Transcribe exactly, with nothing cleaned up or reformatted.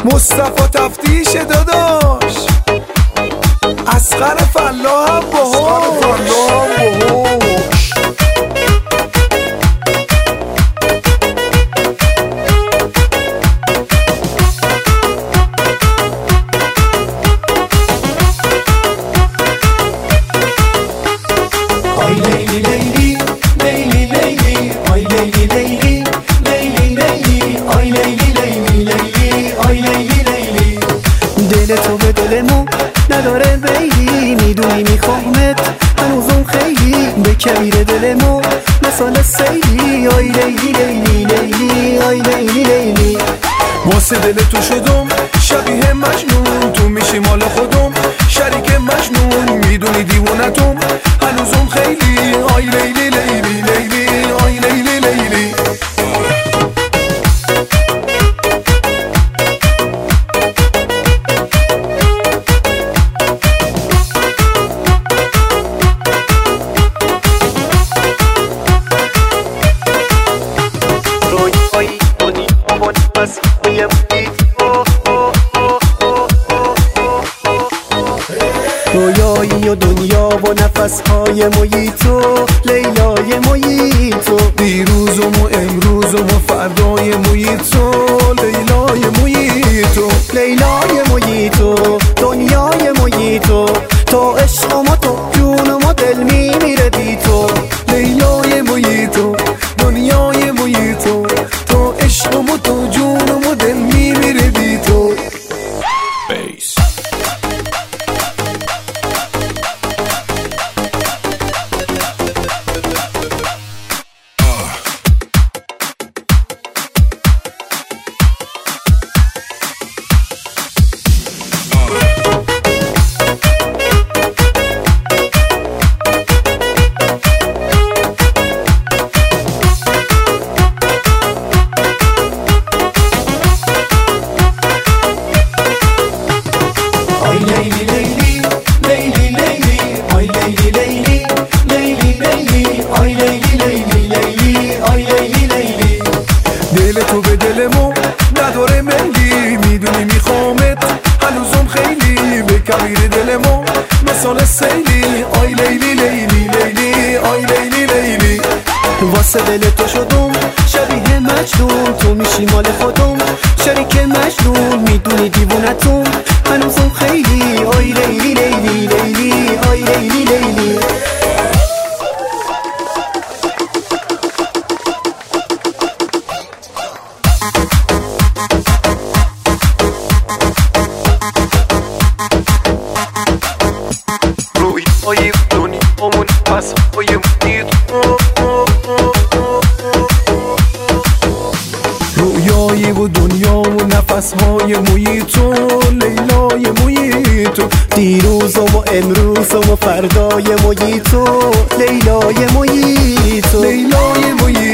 مصطفی تفتیش داداش، اصغر فلاح هم باهاش. دل تو به دل ما نداره بیلی، میدونی میخوامت هنوزم خیلی، به کبیر دل ما مثال سیلی. آی لیلی لیلی لیلی آی لیلی لیلی، واسه دل تو شدم شبیه مجنون، تو میشی مال خودم شریک مجنون، میدونی دیوونتم هنوزم خیلی. آی لیلی لیلی لیلی آی لیلی لیلی. رویایی و دنیا و نفسهای موییتو، لیلای موییتو، دیروزم و امروزم و فردای موییتو، لیلای موییتو، لیلای موییتو، دنیای موییتو، تو عشقم و تو جونم و دل میمیره بی تو. لیلای موییتو، دنیای موییتو، تو عشقم و تو جونم و دل میمیره بی تو. بیس دل تو به دل ما نداره میلی، میدونی میخوامت هنوزم خیلی، به کبیر دل ما مثال سیلی. آی لیلی لیلی لیلی آی لیلی لیلی، واسه دل تو شدم شبیه مجنون، تو میشی مال خودم شریک مجنون، میدونی دیوونتم هنوزم خیلی. آی لیلی لیلی لیلی آی لیلی لیلی. رویای دنیامون پس های موییتو، رویای و دنیامون نفسهای موییتو، لیلای موییتو، دیروزم و امروزم و فردای موییتو، لیلای موییتو، لیلای موییتو.